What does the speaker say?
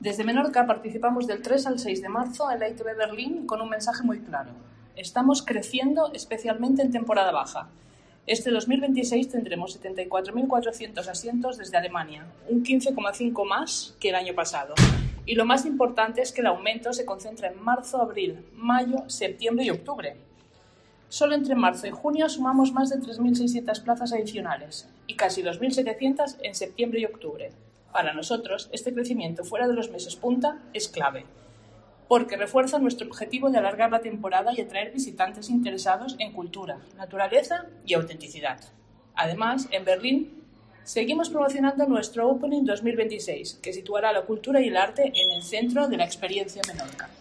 Desde Menorca participamos del 3 al 6 de marzo en la ITV Berlín con un mensaje muy claro. Estamos creciendo especialmente en temporada baja. Este 2026 tendremos 74.400 asientos desde Alemania, un 15,5 más que el año pasado. Y lo más importante es que el aumento se concentra en marzo, abril, mayo, septiembre y octubre. Solo entre marzo y junio sumamos más de 3.600 plazas adicionales y casi 2.700 en septiembre y octubre. Para nosotros, este crecimiento fuera de los meses punta es clave, porque refuerza nuestro objetivo de alargar la temporada y atraer visitantes interesados en cultura, naturaleza y autenticidad. Además, en Berlín, seguimos promocionando nuestro Opening 2026, que situará la cultura y el arte en el centro de la experiencia Menorca.